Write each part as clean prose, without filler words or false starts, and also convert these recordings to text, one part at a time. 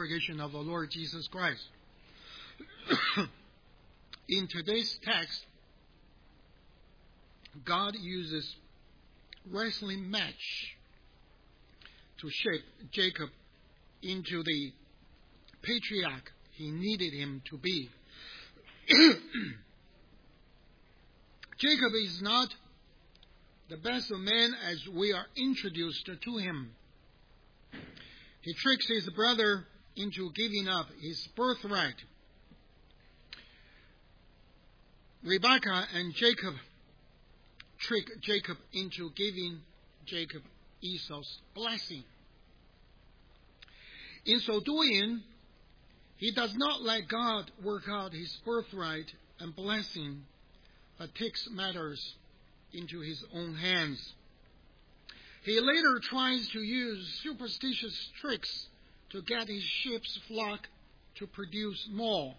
congregation of the Lord Jesus Christ. In today's text, God uses wrestling match to shape Jacob into the patriarch he needed him to be. Jacob is not the best of men as we are introduced to him. He tricks his brother into giving up his birthright. Rebekah and Jacob trick Jacob into giving Jacob Esau's blessing. In so doing, he does not let God work out his birthright and blessing, but takes matters into his own hands. He later tries to use superstitious tricks to get his sheep's flock to produce more.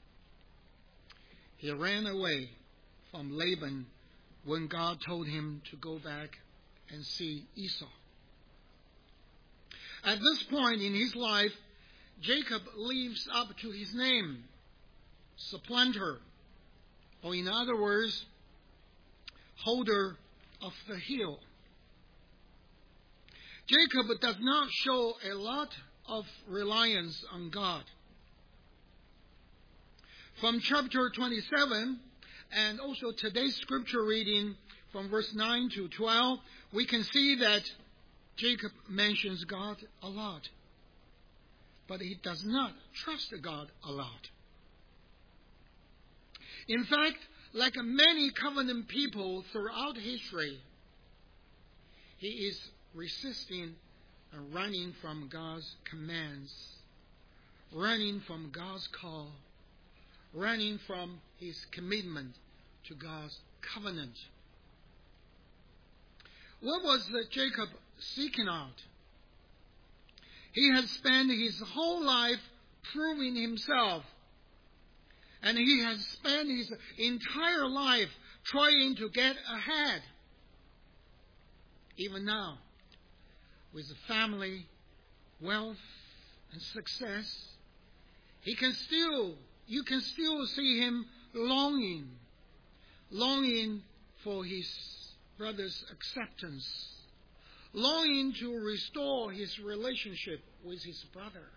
He ran away from Laban when God told him to go back and see Esau. At this point in his life, Jacob lives up to his name, supplanter, or in other words, holder of the hill. Jacob does not show a lot of reliance on God. From chapter 27, and also today's scripture reading from verse 9 to 12, we can see that Jacob mentions God a lot. But he does not trust God a lot. In fact, like many covenant people throughout history, he is resisting and running from God's commands, running from God's call, running from his commitment to God's covenant. What was Jacob seeking out? He had spent his whole life proving himself, and he has spent his entire life trying to get ahead. Even now, with family, wealth, and success, you can still see him longing for his brother's acceptance, longing to restore his relationship with his brother.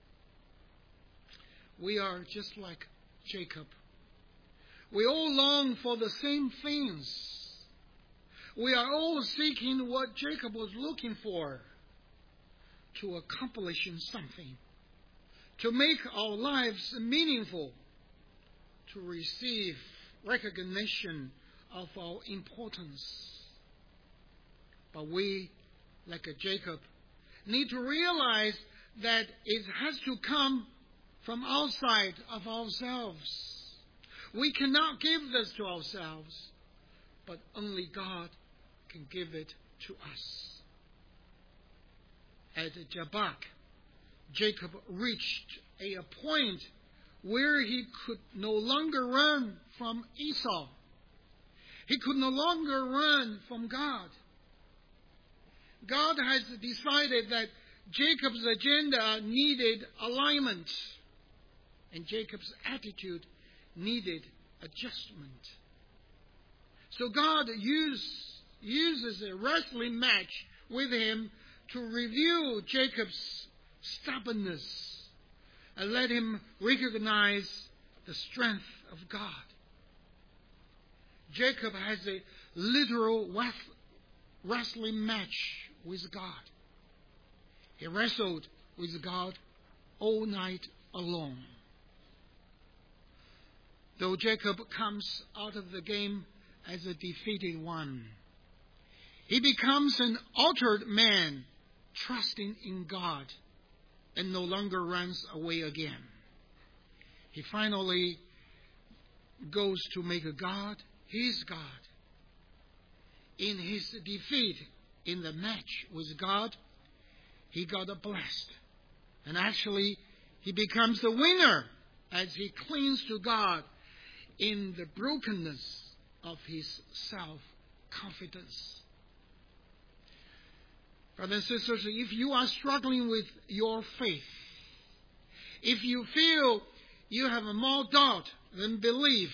We are just like Jacob. We all long for the same things. We are all seeking what Jacob was looking for, to accomplishing something, to make our lives meaningful, to receive recognition of our importance. But we, like Jacob, need to realize that it has to come from outside of ourselves. We cannot give this to ourselves, but only God can give it to us. At Jabbok, Jacob reached a point where he could no longer run from Esau. He could no longer run from God. God has decided that Jacob's agenda needed alignment, and Jacob's attitude needed adjustment. So God uses a wrestling match with him to review Jacob's stubbornness and let him recognize the strength of God. Jacob has a literal wrestling match with God. He wrestled with God all night alone. Though Jacob comes out of the game as a defeated one, he becomes an altered man, trusting in God, and no longer runs away again. He finally goes to make God his God. In his defeat in the match with God, he got blessed. And actually, he becomes the winner as he clings to God in the brokenness of his self-confidence. Brothers and sisters, if you are struggling with your faith, if you feel you have more doubt than belief,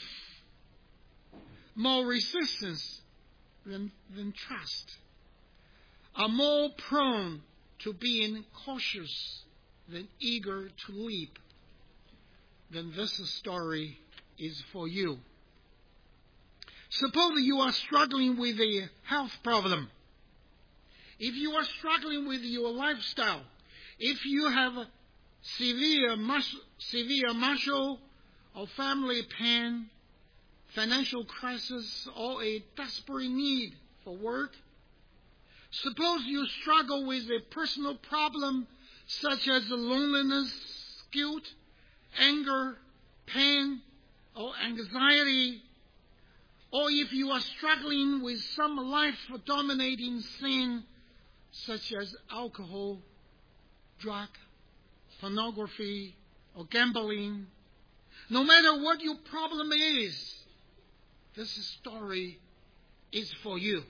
more resistance than trust, are more prone to being cautious than eager to leap, then this story is for you. Suppose you are struggling with a health problem. If you are struggling with your lifestyle, if you have severe muscle or family pain, financial crisis, or a desperate need for work, suppose you struggle with a personal problem such as loneliness, guilt, anger, pain, or anxiety, or if you are struggling with some life-dominating sin such as alcohol, drug, pornography, or gambling, no matter what your problem is, this story is for you.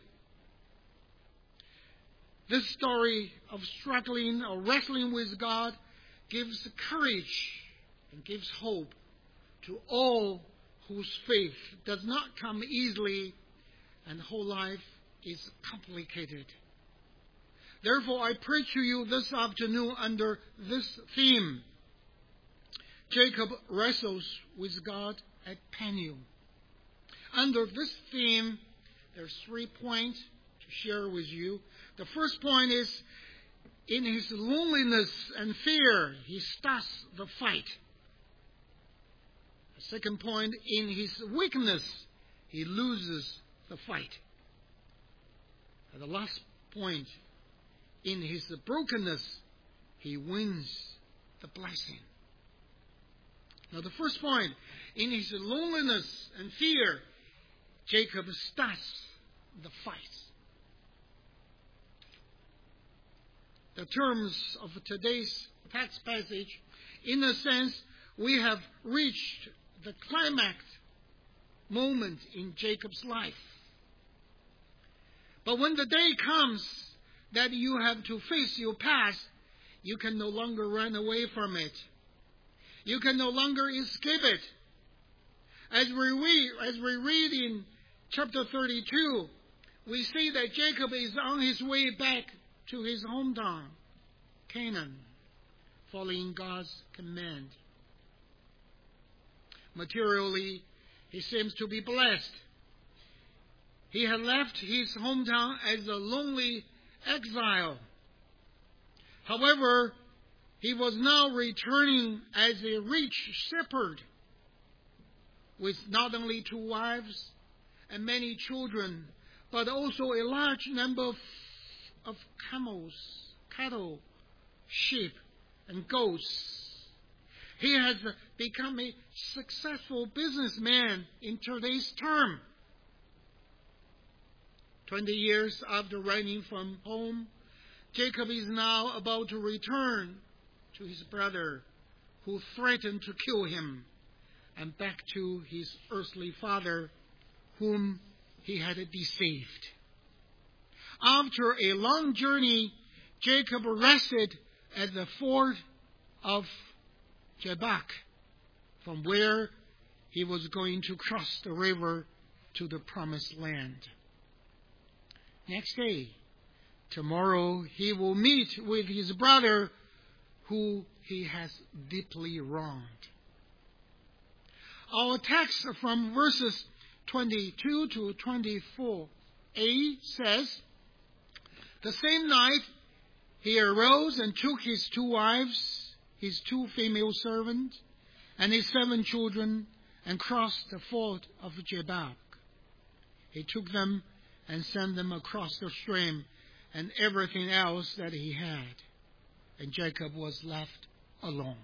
This story of struggling or wrestling with God gives courage and gives hope to all whose faith does not come easily and whole life is complicated. Therefore, I preach to you this afternoon under this theme. Jacob wrestles with God at Peniel. Under this theme, there's 3 points to share with you. The first point is, in his loneliness and fear, he starts the fight. The second point, in his weakness, he loses the fight. And the last point, in his brokenness, he wins the blessing. Now the first point, in his loneliness and fear, Jacob starts the fight. The terms of today's text passage, in a sense, we have reached the climax moment in Jacob's life. But when the day comes that you have to face your past, you can no longer run away from it. You can no longer escape it. As we read in chapter 32, we see that Jacob is on his way back to his hometown, Canaan, following God's command. Materially, he seems to be blessed. He had left his hometown as a lonely exile. However, he was now returning as a rich shepherd with not only 2 wives and many children, but also a large number of camels, cattle, sheep, and goats. He has become a successful businessman in today's term. 20 years after running from home, Jacob is now about to return to his brother, who threatened to kill him, and back to his earthly father, whom he had deceived. After a long journey, Jacob rested at the ford of Jabbok, from where he was going to cross the river to the promised land. Next day, tomorrow, he will meet with his brother, who he has deeply wronged. Our text from verses 22 to 24a says, "The same night he arose and took his 2 wives, his 2 female servants, and his 7 children, and crossed the ford of Jabbok. He took them and sent them across the stream and everything else that he had. And Jacob was left alone."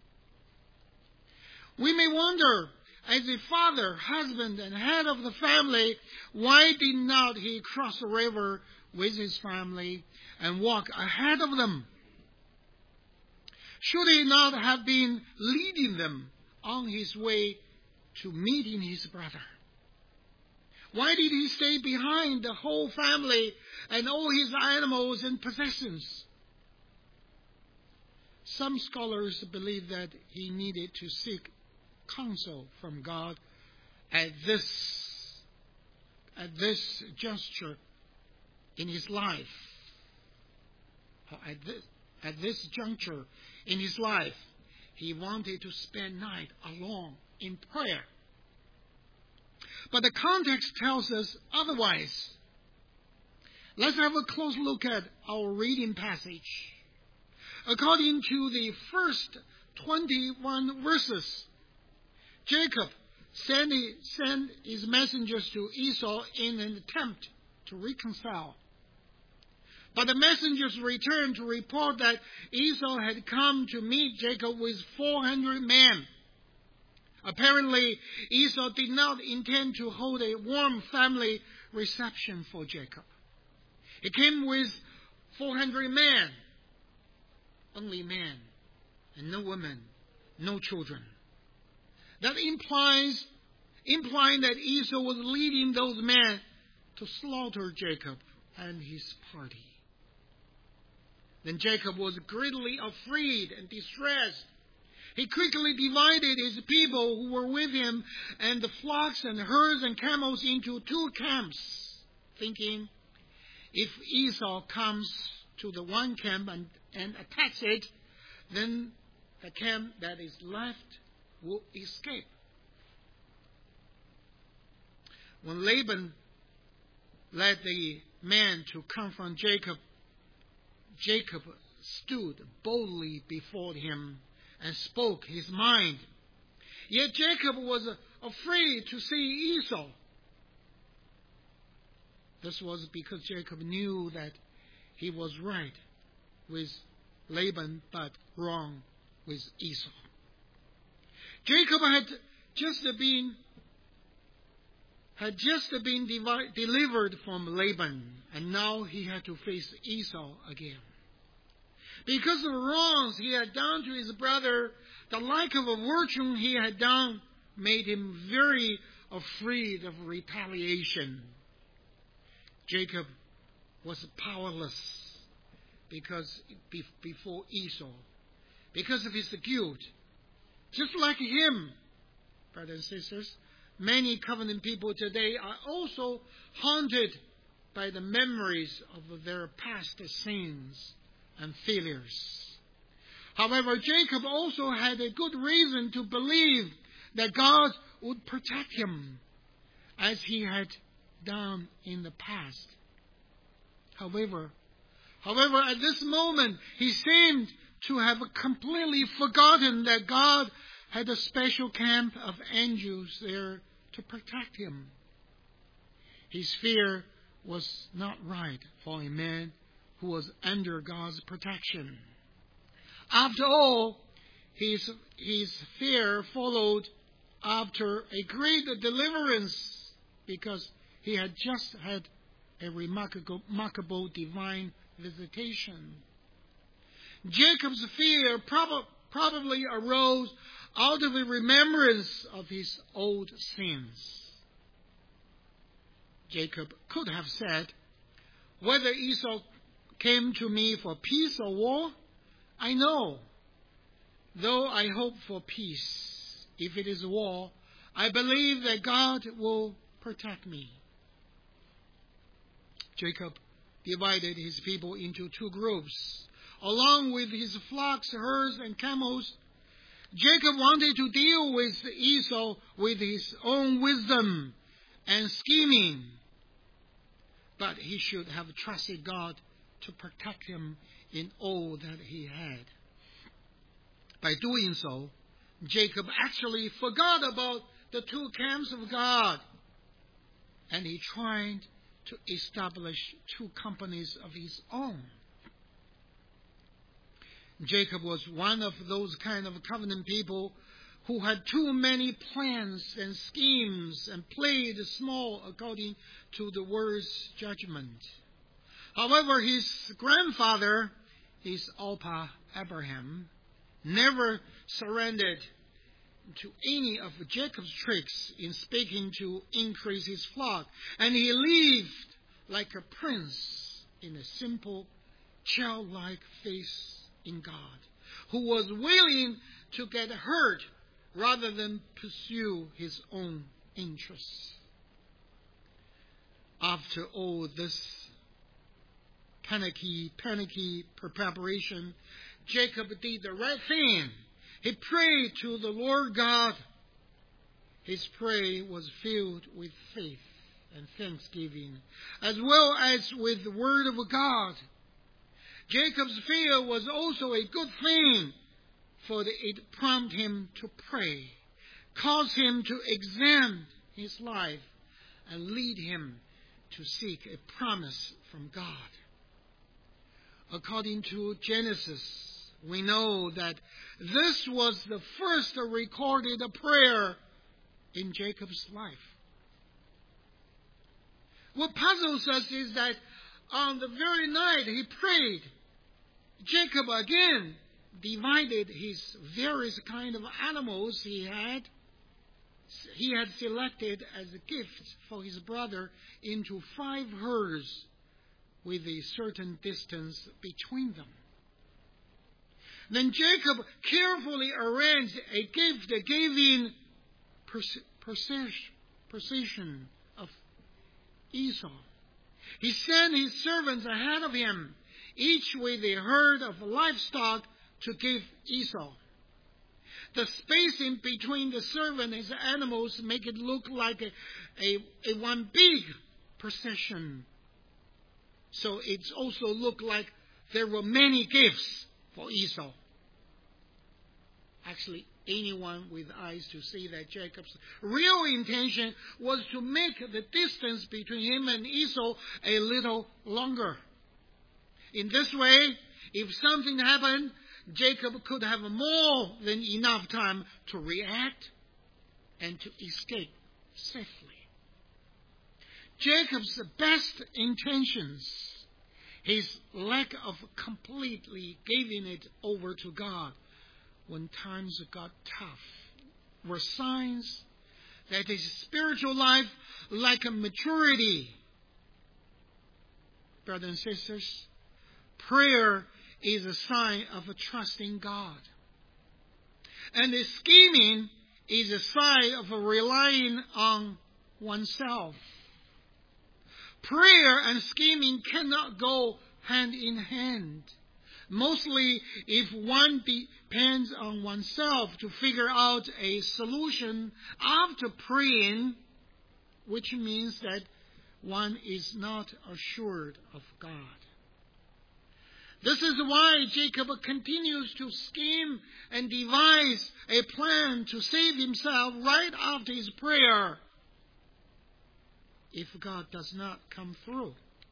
We may wonder, as a father, husband, and head of the family, why did not he cross the river with his family and walk ahead of them? Should he not have been leading them on his way to meeting his brother? Why did he stay behind the whole family and all his animals and possessions? Some scholars believe that he needed to seek counsel from God at this juncture in his life. At this juncture in his life, he wanted to spend night alone in prayer. But the context tells us otherwise. Let's have a close look at our reading passage. According to the first 21 verses, Jacob sent his messengers to Esau in an attempt to reconcile. But the messengers returned to report that Esau had come to meet Jacob with 400 men. Apparently, Esau did not intend to hold a warm family reception for Jacob. He came with 400 men, only men, and no women, no children. That implying that Esau was leading those men to slaughter Jacob and his party. Then Jacob was greatly afraid and distressed. He quickly divided his people who were with him and the flocks and herds and camels into 2 camps, thinking, if Esau comes to the one camp and attacks it, then the camp that is left will escape. When Laban led the men to confront Jacob, Jacob stood boldly before him and spoke his mind. Yet Jacob was afraid to see Esau. This was because Jacob knew that he was right with Laban but wrong with Esau. Jacob had just been delivered from Laban, and now he had to face Esau again. Because of the wrongs he had done to his brother, the lack of a virtue he had done made him very afraid of retaliation. Jacob was powerless before Esau, because of his guilt. Just like him, brothers and sisters, many covenant people today are also haunted by the memories of their past sins and failures. However, Jacob also had a good reason to believe that God would protect him, as he had done in the past. However, at this moment, he seemed to have completely forgotten that God had a special camp of angels there to protect him. His fear was not right for a man who was under God's protection. After all, his fear followed after a great deliverance, because he had just had a remarkable divine visitation. Jacob's fear probably arose out of a remembrance of his old sins. Jacob could have said, whether Esau came to me for peace or war, I know. Though I hope for peace, if it is war, I believe that God will protect me. Jacob divided his people into 2 groups. Along with his flocks, herds, and camels, Jacob wanted to deal with Esau with his own wisdom and scheming. But he should have trusted God to protect him in all that he had. By doing so, Jacob actually forgot about the 2 camps of God, and he tried to establish 2 companies of his own. Jacob was one of those kind of covenant people who had too many plans and schemes and played small according to the world's judgment. However, his grandfather, his Alpa Abraham, never surrendered to any of Jacob's tricks in speaking to increase his flock, and he lived like a prince in a simple, childlike faith in God, who was willing to get hurt rather than pursue his own interests. After all this panicky preparation, Jacob did the right thing. He prayed to the Lord God. His prayer was filled with faith and thanksgiving, as well as with the Word of God. Jacob's fear was also a good thing, for it prompted him to pray, caused him to examine his life, and lead him to seek a promise from God. According to Genesis, we know that this was the first recorded prayer in Jacob's life. What puzzles us is that on the very night he prayed, Jacob again divided his various kind of animals he had selected as a gift for his brother into 5 herds with a certain distance between them. Then Jacob carefully arranged a gift giving precision of Esau. He sent his servants ahead of him, each with a herd of livestock to give Esau. The spacing between the servant and his animals make it look like a one big procession. So it also looked like there were many gifts for Esau. Actually, anyone with eyes to see that Jacob's real intention was to make the distance between him and Esau a little longer. In this way, if something happened, Jacob could have more than enough time to react and to escape safely. Jacob's best intentions, his lack of completely giving it over to God when times got tough, were signs that his spiritual life lacked maturity. Brothers and sisters, prayer is a sign of trusting God. And the scheming is a sign of relying on oneself. Prayer and scheming cannot go hand in hand. Mostly if one depends on oneself to figure out a solution after praying, which means that one is not assured of God. This is why Jacob continues to scheme and devise a plan to save himself right after his prayer, if God does not come through.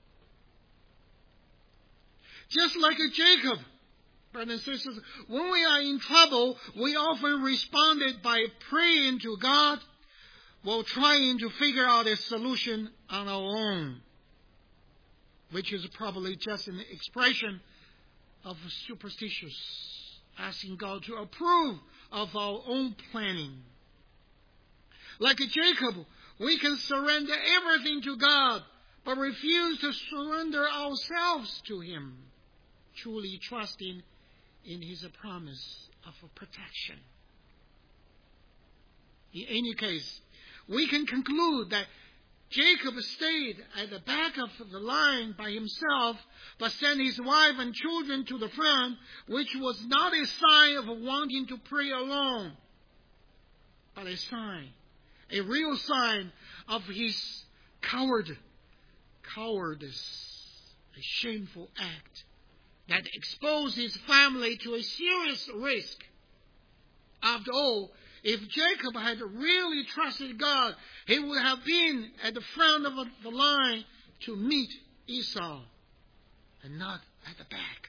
Just like Jacob, brothers and sisters, when we are in trouble, we often responded by praying to God while trying to figure out a solution on our own, which is probably just an expression of superstitious, asking God to approve of our own planning. Like Jacob, we can surrender everything to God, but refuse to surrender ourselves to Him, truly trusting in His promise of protection. In any case, we can conclude that Jacob stayed at the back of the line by himself, but sent his wife and children to the front, which was not a sign of wanting to pray alone, but a real sign of his cowardice, a shameful act that exposed his family to a serious risk. After all, if Jacob had really trusted God, he would have been at the front of the line to meet Esau, and not at the back.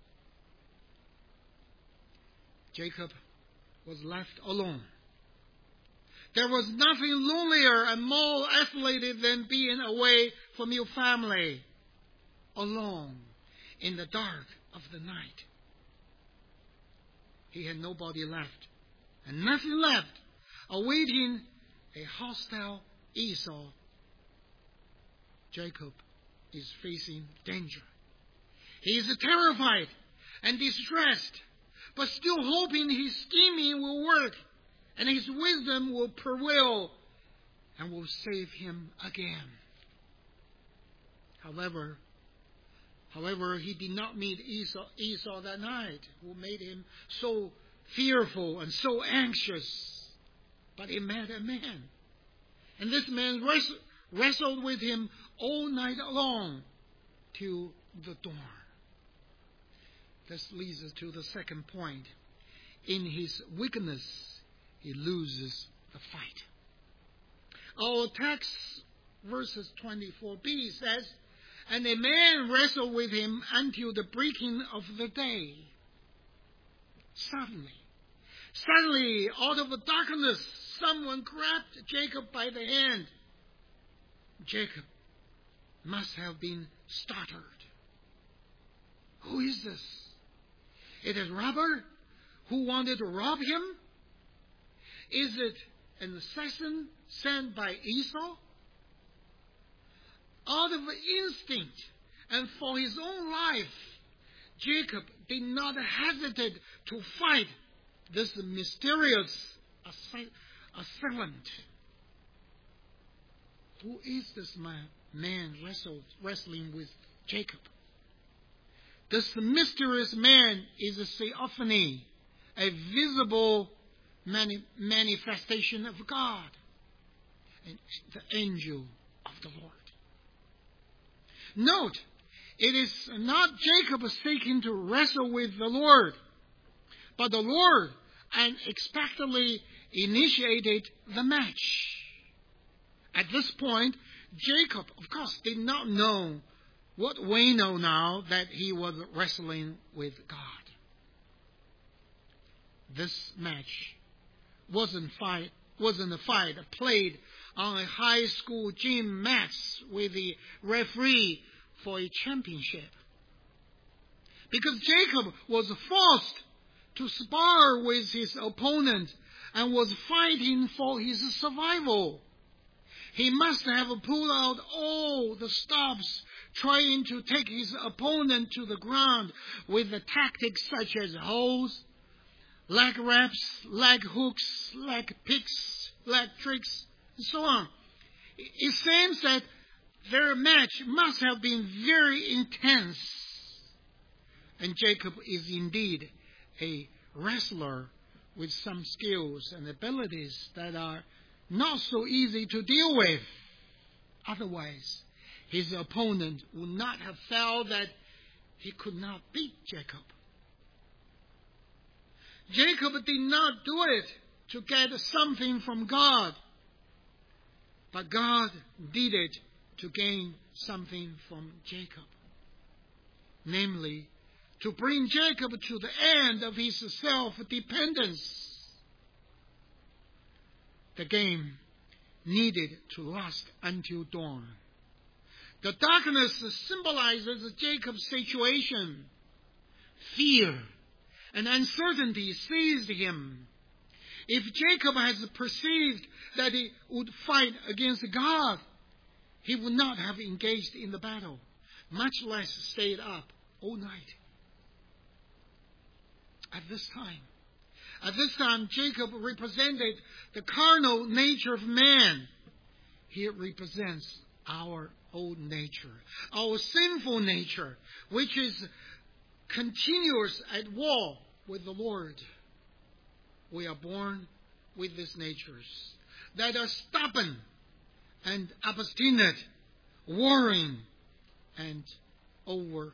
Jacob was left alone. There was nothing lonelier and more isolated than being away from your family, alone in the dark of the night. He had nobody left, and nothing left, awaiting a hostile Esau. Jacob is facing danger. He is terrified and distressed. but still hoping his scheming will work and his wisdom will prevail and will save him again. However, he did not meet Esau that night, who made him so fearful and so anxious. But he met a man. And this man wrestled with him all night long till the dawn. This leads us to the second point. In his weakness, he loses the fight. Our text, verses 24b, says, "And a man wrestled with him until the breaking of the day." Suddenly, out of the darkness, someone grabbed Jacob by the hand. Jacob must have been startled. Who is this? It is a robber who wanted to rob him? Is it an assassin sent by Esau? Out of instinct and for his own life, Jacob did not hesitate to fight this mysterious assailant. Who is this man wrestling with Jacob? This mysterious man is a theophany, a visible manifestation of God, and the angel of the Lord. Note, it is not Jacob seeking to wrestle with the Lord, but the Lord unexpectedly initiated the match. At this point, Jacob, of course, did not know what we know now, that he was wrestling with God. This match wasn't a fight played on a high school gym mat with the referee for a championship. Because Jacob was forced to spar with his opponent and was fighting for his survival. He must have pulled out all the stops, trying to take his opponent to the ground with the tactics such as holds, leg wraps, leg hooks, leg picks, leg tricks, and so on. It seems that their match must have been very intense. And Jacob is indeed a wrestler with some skills and abilities that are not so easy to deal with. Otherwise, his opponent would not have felt that he could not beat Jacob. Jacob did not do it to get something from God, but God did it to gain something from Jacob. Namely, to bring Jacob to the end of his self-dependence. The game needed to last until dawn. The darkness symbolizes Jacob's situation. Fear and uncertainty seized him. If Jacob has perceived that he would fight against God, he would not have engaged in the battle, much less stayed up all night. At this time, Jacob represented the carnal nature of man. He represents our old nature, our sinful nature, which is continuous at war with the Lord. We are born with these natures that are stubborn and obstinate, warring and overconfident.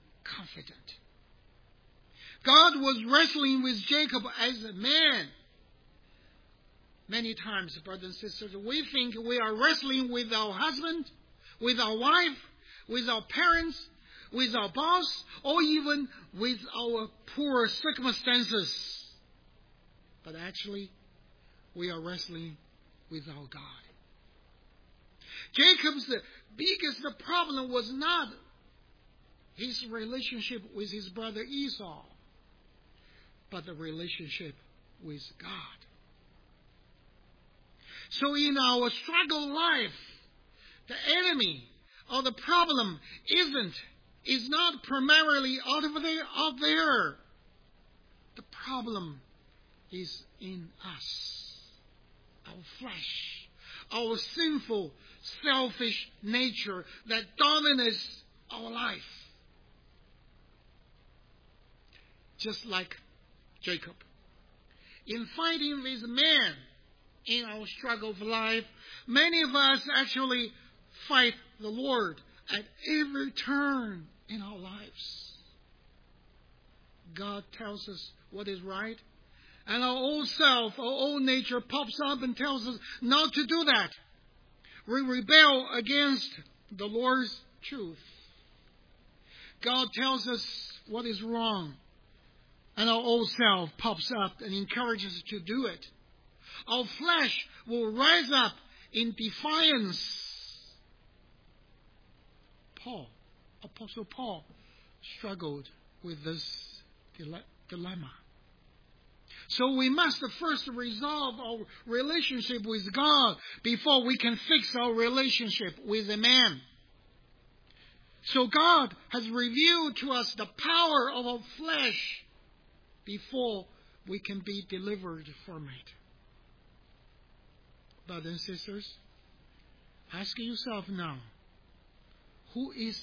God was wrestling with Jacob as a man. Many times, brothers and sisters, we think we are wrestling with our husband, with our wife, with our parents, with our boss, or even with our poor circumstances. But actually, we are wrestling with our God. Jacob's biggest problem was not his relationship with his brother Esau, but the relationship with God. So in our struggle life, the enemy or the problem is not primarily out there. The problem is in us, our flesh, our sinful, selfish nature that dominates our life. Just like Jacob. In fighting with man in our struggle of life, many of us actually fight the Lord at every turn in our lives. God tells us what is right, and our old self, our old nature pops up and tells us not to do that. We rebel against the Lord's truth. God tells us what is wrong, and our old self pops up and encourages us to do it. Our flesh will rise up in defiance. Apostle Paul struggled with this dilemma. So we must first resolve our relationship with God before we can fix our relationship with a man. So God has revealed to us the power of our flesh before we can be delivered from it. Brothers and sisters, ask yourself now, who is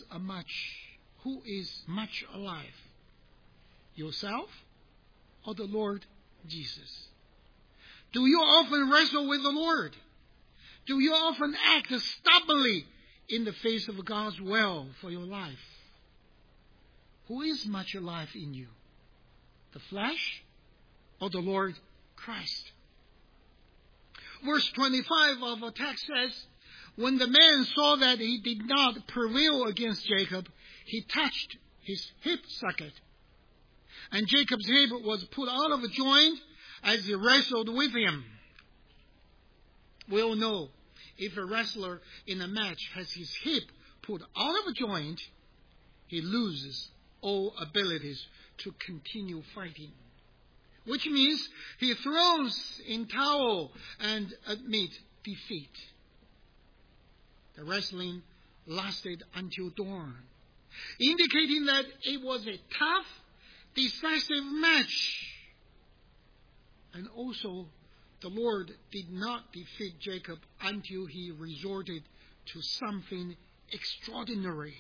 much alive? Yourself or the Lord Jesus? Do you often wrestle with the Lord? Do you often act stubbornly in the face of God's will for your life? Who is much alive in you? The flesh or the Lord Christ? Verse 25 of our text says, when the man saw that he did not prevail against Jacob, he touched his hip socket. And Jacob's hip was put out of joint as he wrestled with him. We all know if a wrestler in a match has his hip put out of joint, he loses all abilities to continue fighting. Which means he throws in towel and admit defeat. The wrestling lasted until dawn, indicating that it was a tough, decisive match. And also, the Lord did not defeat Jacob until he resorted to something extraordinary.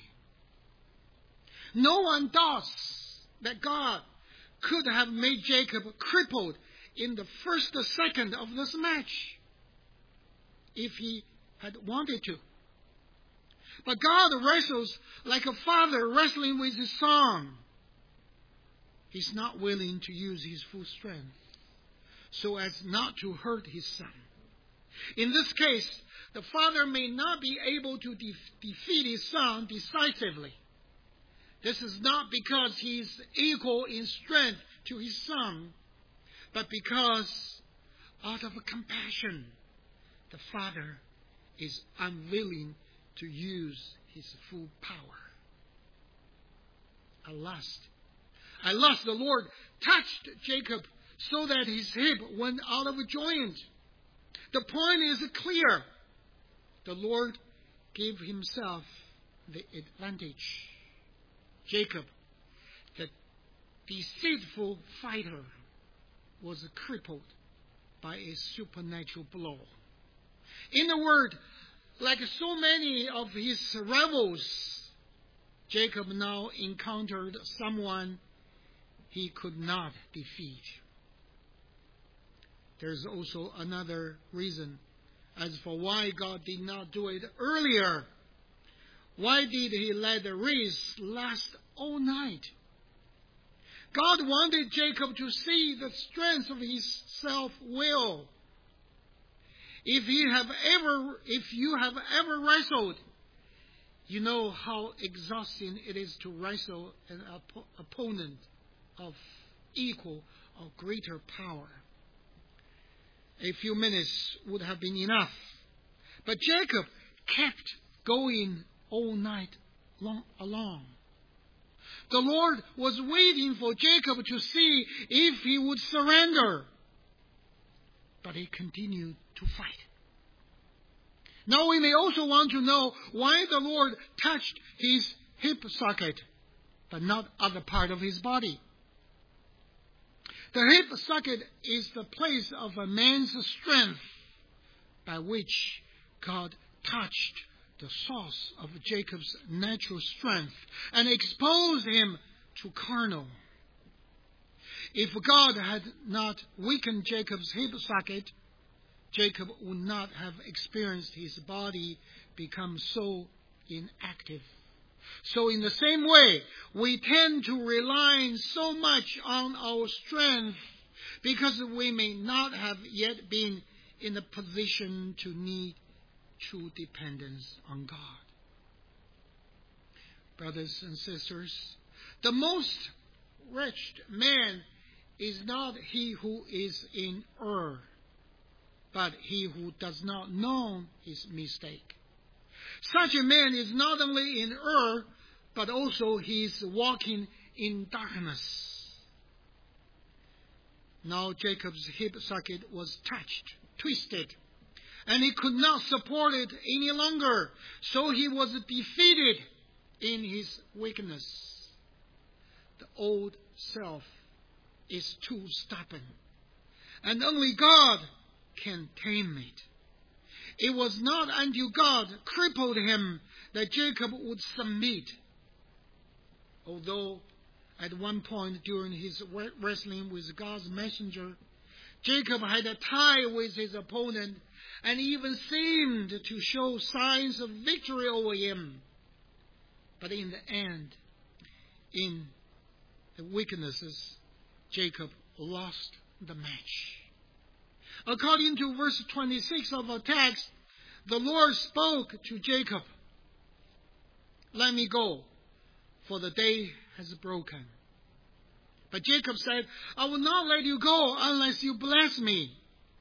No one doubts that God could have made Jacob crippled in the first second of this match if he had wanted to. But God wrestles like a father wrestling with his son. He's not willing to use his full strength so as not to hurt his son. In this case, the father may not be able to defeat his son decisively. This is not because he is equal in strength to his son, but because out of compassion, the father is unwilling to use his full power. At last the Lord touched Jacob so that his hip went out of joint. The point is clear. The Lord gave himself the advantage. Jacob, the deceitful fighter, was crippled by a supernatural blow. In a word, like so many of his rivals, Jacob now encountered someone he could not defeat. There's also another reason as for why God did not do it earlier. Why did he let the race last all night? God wanted Jacob to see the strength of his self-will. If you have ever wrestled, you know how exhausting it is to wrestle an opponent of equal or greater power. A few minutes would have been enough. But Jacob kept going all night long. The Lord was waiting for Jacob to see if he would surrender. But he continued to fight. Now we may also want to know why the Lord touched his hip socket, but not other part of his body. The hip socket is the place of a man's strength by which God touched the source of Jacob's natural strength and exposed him to carnal. If God had not weakened Jacob's hip socket, Jacob would not have experienced his body become so inactive. So in the same way, we tend to rely so much on our strength because we may not have yet been in a position to need true dependence on God. Brothers and sisters, the most wretched man is not he who is in error, but he who does not know his mistake. Such a man is not only in error, but also he is walking in darkness. Now Jacob's hip socket was touched, twisted, and he could not support it any longer, so he was defeated in his weakness. The old self is too stubborn, and only God can tame it. It was not until God crippled him that Jacob would submit. Although at one point during his wrestling with God's messenger, Jacob had a tie with his opponent and even seemed to show signs of victory over him. But in the end, in the weaknesses, Jacob lost the match. According to verse 26 of our text, the Lord spoke to Jacob, "Let me go, for the day has broken." But Jacob said, "I will not let you go unless you bless me."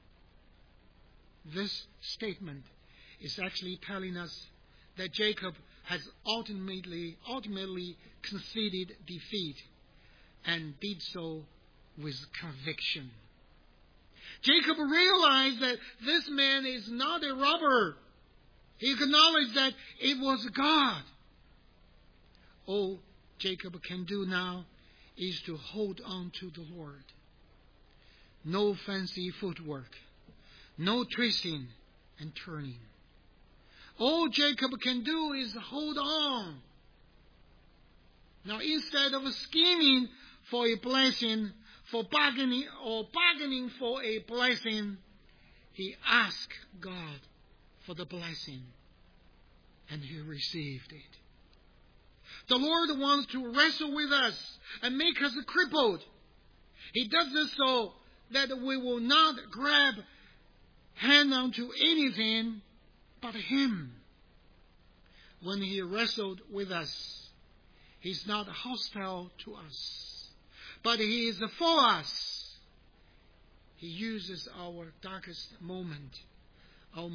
This statement is actually telling us that Jacob has ultimately conceded defeat and did so with conviction. Jacob realized that this man is not a robber. He acknowledged that it was God. All Jacob can do now is to hold on to the Lord. No fancy footwork, no twisting and turning. All Jacob can do is hold on. Now, instead of scheming for a blessing, bargaining for a blessing, he asked God for the blessing, and he received it. The Lord wants to wrestle with us and make us crippled. He does this so that we will not grab hand onto anything but Him. When He wrestled with us, He's not hostile to us, but He is for us. He uses our darkest moment, our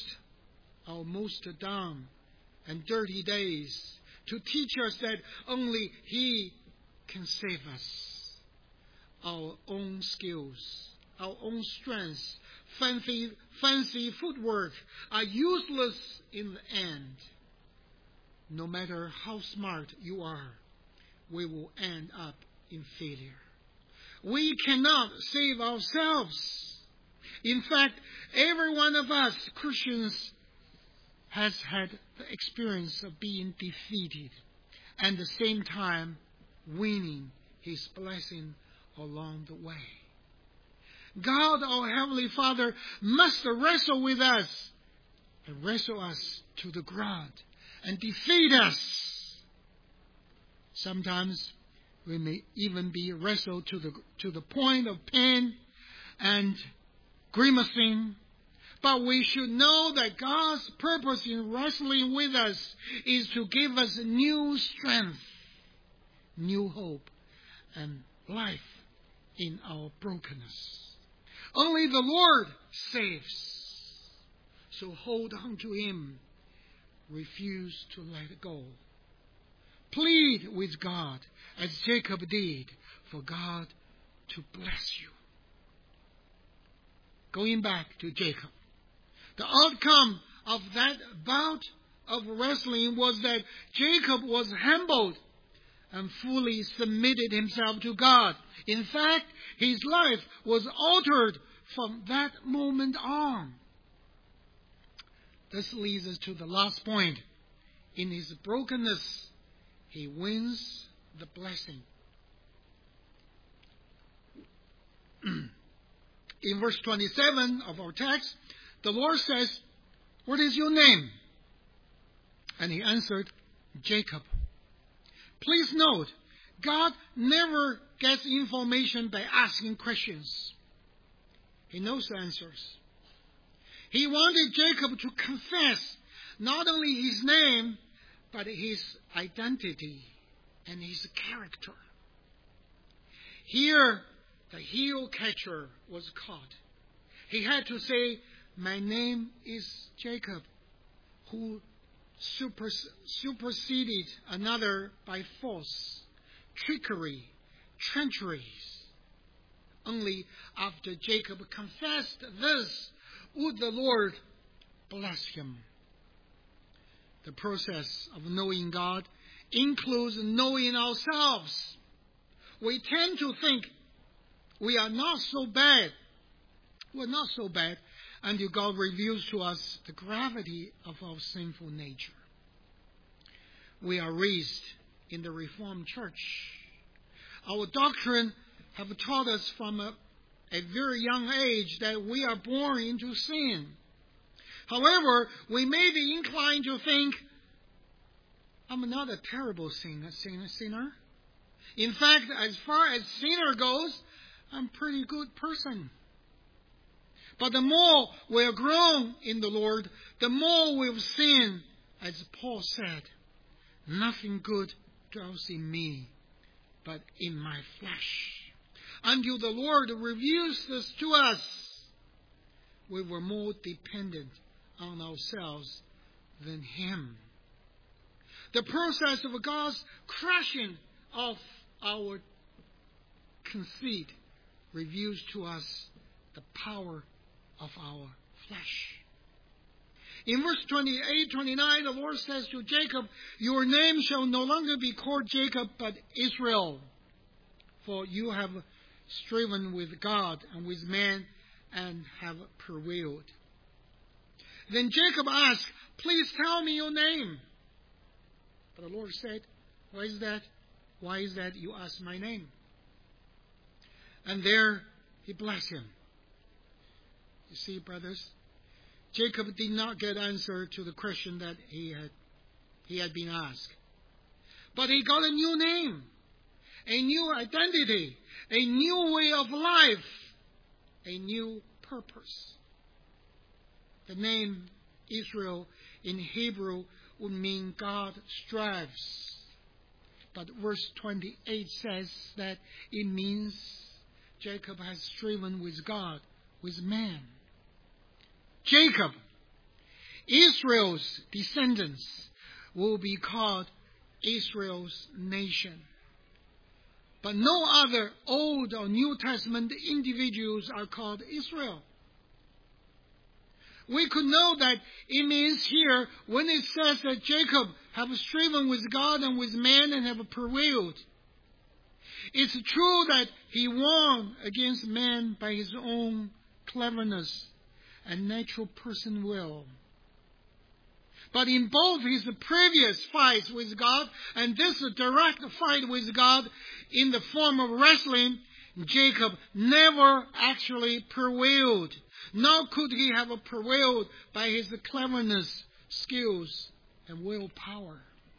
most down and dirty days, to teach us that only He can save us. Our own skills, our own strengths, fancy footwork are useless in the end. No matter how smart you are, we will end up in failure. We cannot save ourselves. In fact, every one of us Christians has had the experience of being defeated and at the same time winning His blessing along the way. God, our Heavenly Father, must wrestle with us and wrestle us to the ground and defeat us. Sometimes we may even be wrestled to the point of pain and grimacing. But we should know that God's purpose in wrestling with us is to give us new strength, new hope, and life in our brokenness. Only the Lord saves. So hold on to Him. Refuse to let go. Plead with God, as Jacob did, for God to bless you. Going back to Jacob, the outcome of that bout of wrestling was that Jacob was humbled and fully submitted himself to God. In fact, his life was altered from that moment on. This leads us to the last point. In his brokenness, he wins the blessing. In verse 27 of our text, the Lord says, "What is your name?" And he answered, "Jacob." Please note, God never gets information by asking questions. He knows the answers. He wanted Jacob to confess not only his name, but his identity and his character. Here, the heel catcher was caught. He had to say, "My name is Jacob," who superseded another by force, trickery, treacheries. Only after Jacob confessed this would the Lord bless him. The process of knowing God includes knowing ourselves. We tend to think we are not so bad. We're not so bad until God reveals to us the gravity of our sinful nature. We are raised in the Reformed Church. Our doctrine have taught us from a very young age that we are born into sin. However, we may be inclined to think, "I'm not a terrible sinner. In fact, as far as sinner goes, I'm a pretty good person." But the more we are grown in the Lord, the more we've sinned, as Paul said, "Nothing good dwells in me, but in my flesh." Until the Lord reveals this to us, we were more dependent on ourselves than Him. The process of God's crushing of our conceit reveals to us the power of our flesh. In verse 28-29, the Lord says to Jacob, "Your name shall no longer be called Jacob, but Israel, for you have striven with God and with man and have prevailed." Then Jacob asked, "Please tell me your name." But the Lord said, Why is that you ask my name?" And there he blessed him. You see, brothers, Jacob did not get answer to the question that he had been asked. But he got a new name, a new identity, a new way of life, a new purpose. The name Israel in Hebrew would mean God strives. But verse 28 says that it means Jacob has striven with God, with man. Jacob, Israel's descendants, will be called Israel's nation. But no other Old or New Testament individuals are called Israel. We could know that it means here, when it says that Jacob have striven with God and with man and have prevailed, it's true that he won against man by his own cleverness and natural person will. But in both his previous fights with God and this direct fight with God in the form of wrestling, Jacob never actually prevailed. Nor could he have prevailed by his cleverness, skills, and willpower.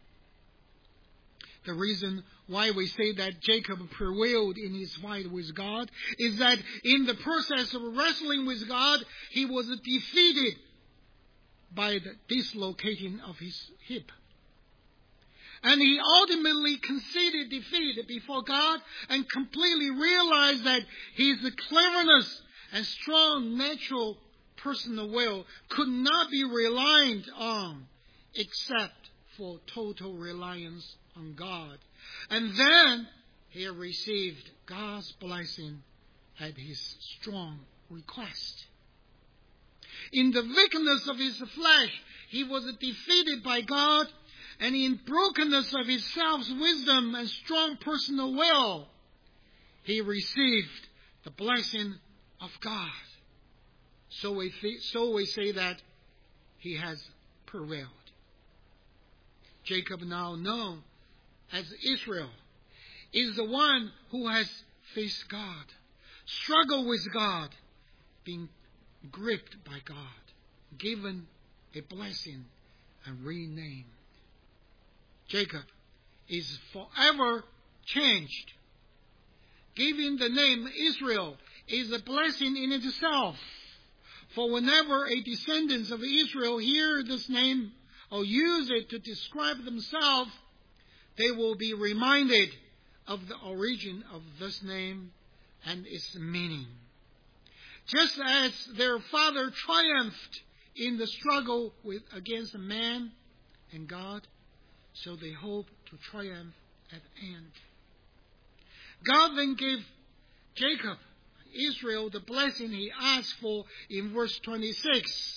The reason why we say that Jacob prevailed in his fight with God is that in the process of wrestling with God, he was defeated by the dislocating of his hip. And he ultimately conceded defeat before God and completely realized that his cleverness and strong natural personal will could not be relied on except for total reliance on God. And then he received God's blessing at his strong request. In the weakness of his flesh, he was defeated by God, and in brokenness of his self-wisdom and strong personal will, he received the blessing of God. So we say that he has prevailed. Jacob, now known as Israel, is the one who has faced God, struggled with God, been gripped by God, given a blessing, and renamed. Jacob is forever changed. Giving the name Israel is a blessing in itself. For whenever a descendant of Israel hear this name or use it to describe themselves, they will be reminded of the origin of this name and its meaning. Just as their father triumphed in the struggle against man and God, so they hope to triumph at the end. God then gave Jacob, Israel, the blessing he asked for in verse 26.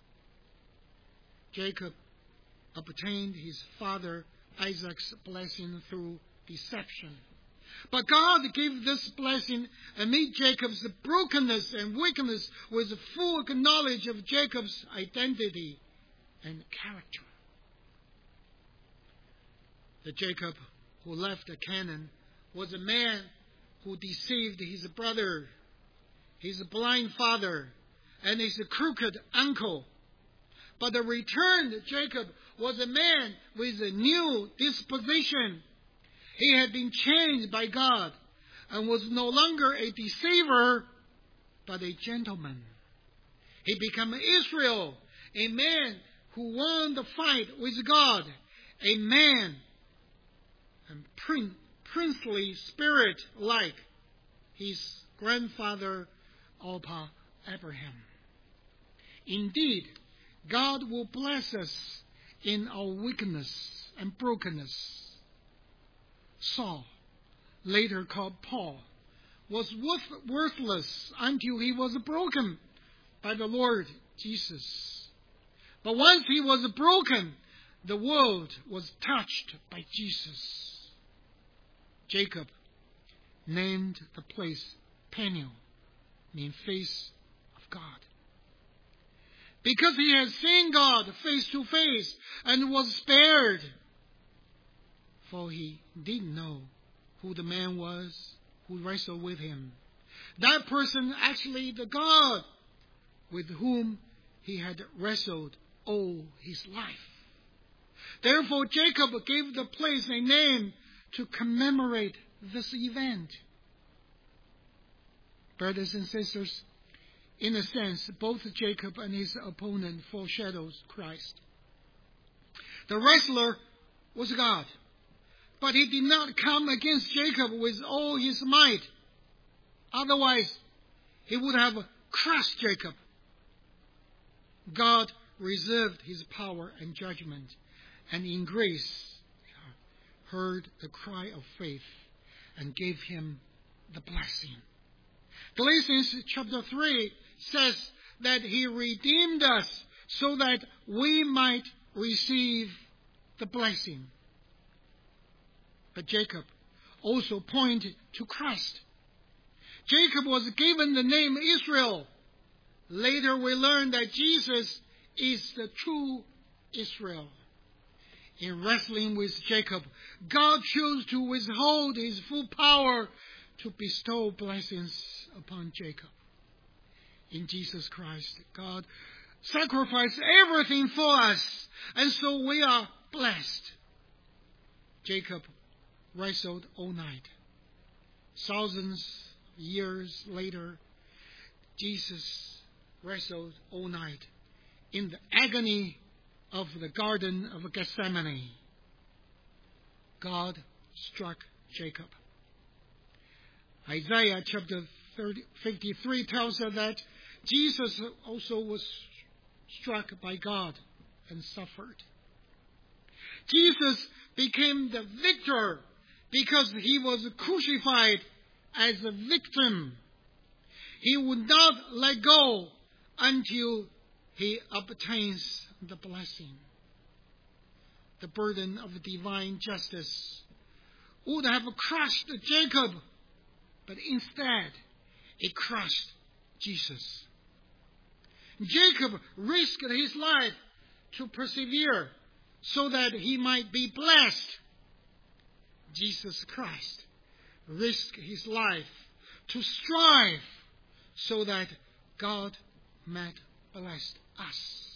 Jacob obtained his father Isaac's blessing through deception. But God gave this blessing amid Jacob's brokenness and weakness with full knowledge of Jacob's identity and character. The Jacob who left Canaan was a man who deceived his brother, his blind father, and his crooked uncle. But the returned Jacob was a man with a new disposition. He had been changed by God and was no longer a deceiver, but a gentleman. He became Israel, a man who won the fight with God, a man and princely spirit like his grandfather Abraham. Indeed, God will bless us in our weakness and brokenness. Saul, later called Paul, was worthless until he was broken by the Lord Jesus. But once he was broken, the world was touched by Jesus. Jacob named the place Peniel, meaning face of God. Because he had seen God face to face and was spared. For he didn't know who the man was who wrestled with him. That person actually the God with whom he had wrestled all his life. Therefore Jacob gave the place a name to commemorate this event. Brothers and sisters, in a sense, both Jacob and his opponent foreshadows Christ. The wrestler was God, but he did not come against Jacob with all his might. Otherwise, he would have crushed Jacob. God reserved his power and judgment, and in grace heard the cry of faith and gave him the blessing. Galatians chapter 3 says that he redeemed us so that we might receive the blessing. But Jacob also pointed to Christ. Jacob was given the name Israel. Later we learn that Jesus is the true Israel. In wrestling with Jacob, God chose to withhold his full power to bestow blessings upon Jacob. In Jesus Christ, God sacrificed everything for us, and so we are blessed. Jacob wrestled all night. Thousands of years later, Jesus wrestled all night in the agony of the Garden of Gethsemane. God struck Jacob. Isaiah chapter 53 tells us that Jesus also was struck by God and suffered. Jesus became the victor because he was crucified as a victim. He would not let go until he obtains the blessing. the burden of divine justice, would have crushed Jacob, but instead it crushed Jesus. Jacob risked his life to persevere so that he might be blessed. Jesus Christ risked his life to strive so that God might bless us.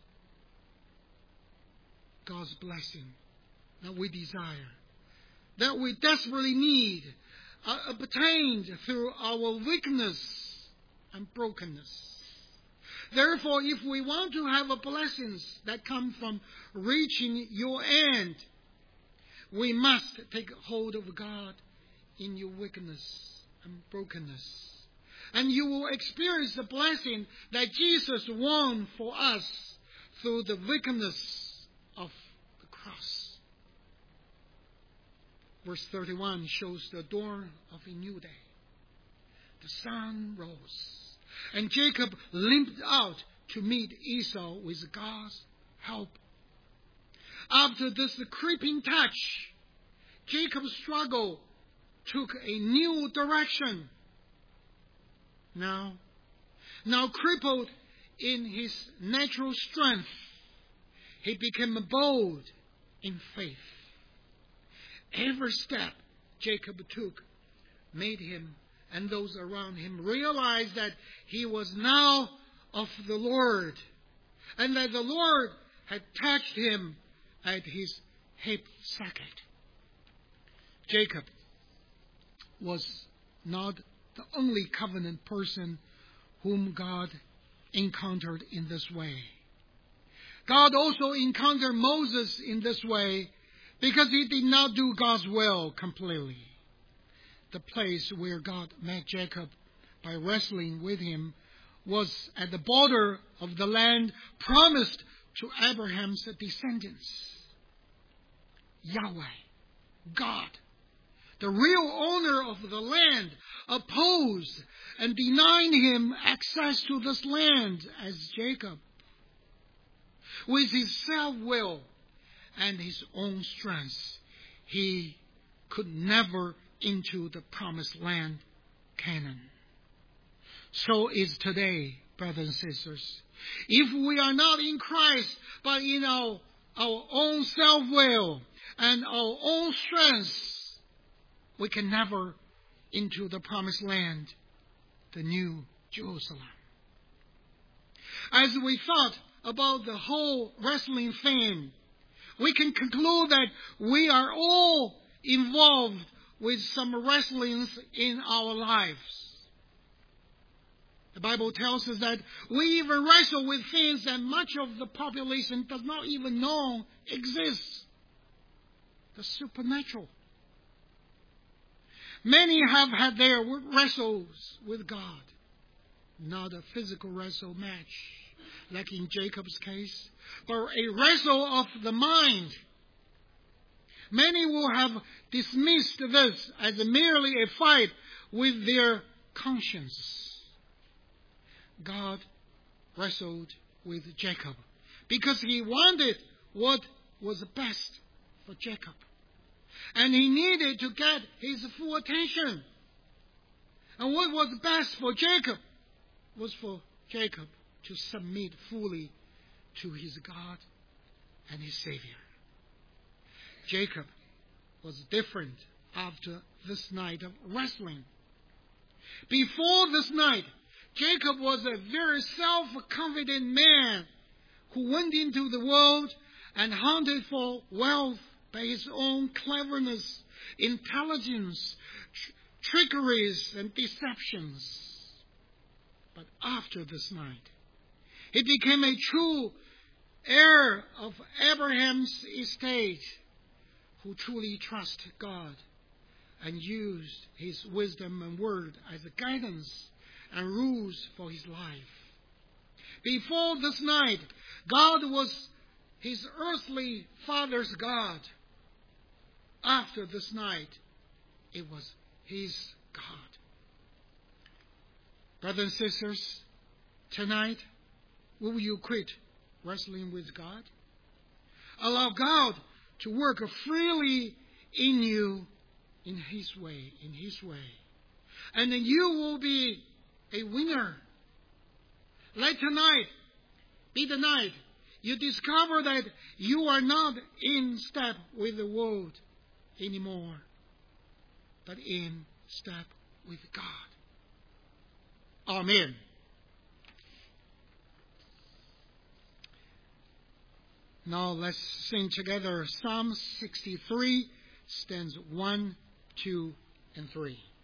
God's blessing that we desire, that we desperately need, obtained through our weakness and brokenness. Therefore, if we want to have blessings that come from reaching your end, we must take hold of God in your weakness and brokenness. And you will experience the blessing that Jesus won for us through the weakness of the cross. Verse 31 shows the dawn of a new day. The sun rose, and Jacob limped out to meet Esau with God's help. After this creeping touch, Jacob's struggle took a new direction. Now crippled in his natural strength, he became bold in faith. Every step Jacob took made him and those around him realize that he was now of the Lord, and that the Lord had touched him at his hip socket. Jacob was not the only covenant person whom God encountered in this way. God also encountered Moses in this way because he did not do God's will completely. The place where God met Jacob by wrestling with him was at the border of the land promised to Abraham's descendants. Yahweh, God, the real owner of the land, opposed and denied him access to this land as Jacob. With his self-will and his own strength, he could never into the promised land, Canaan. So is today, brothers and sisters. If we are not in Christ, but in our own self-will and our own strength, we can never into the promised land, the new Jerusalem. As we thought about the whole wrestling thing, we can conclude that we are all involved with some wrestlings in our lives. The Bible tells us that we even wrestle with things that much of the population does not even know exists. The supernatural. Many have had their wrestles with God. Not a physical wrestle match, like in Jacob's case, but a wrestle of the mind. Many will have dismissed this as merely a fight with their conscience. God wrestled with Jacob because he wanted what was best for Jacob. And he needed to get his full attention. And what was best for Jacob was for Jacob to submit fully to his God and his Savior. Jacob was different after this night of wrestling. Before this night, Jacob was a very self-confident man who went into the world and hunted for wealth by his own cleverness, intelligence, trickeries, and deceptions. But after this night, he became a true heir of Abraham's estate, who truly trusted God and used his wisdom and word as a guidance and rules for his life. Before this night, God was his earthly father's God. After this night, it was his God. Brothers and sisters, tonight, will you quit wrestling with God? Allow God to work freely in you in His way, And then you will be a winner. Let tonight be the night you discover that you are not in step with the world anymore, but in step with God. Amen. Now let's sing together Psalm 63, stanzas 1, 2, and 3.